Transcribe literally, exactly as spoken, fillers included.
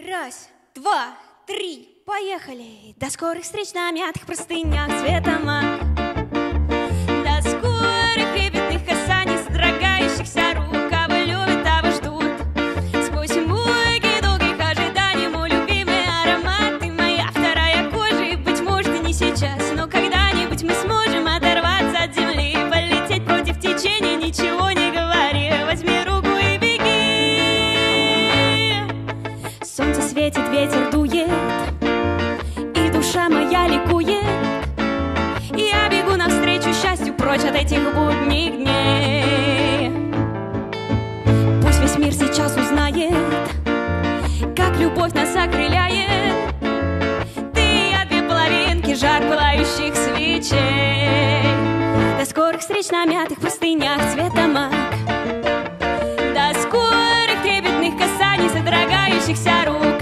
Раз, два, три, поехали! До скорых встреч на мятых простынях цвета мак. До скорых трепетных касаний, содрогающихся рук. Кого любят, того ждут. Сквозь муки долгих ожиданий мой любимый аромат. Ты моя вторая кожа, и, быть может, и не сейчас, но когда-нибудь мы сможем оторваться от земли, полететь против течения, ничего не говори. Возьми руку и беги. Солнце светит, ветер дует, и душа моя ликует. Я бегу навстречу счастью, прочь от этих будних дней. Пусть весь мир сейчас узнает, как любовь нас окрыляет. Ты и я, две половинки, жар пылающих свечей. До скорых встреч на мятых простынях цвета мак. До скорых трепетных касаний, содрогающихся рук.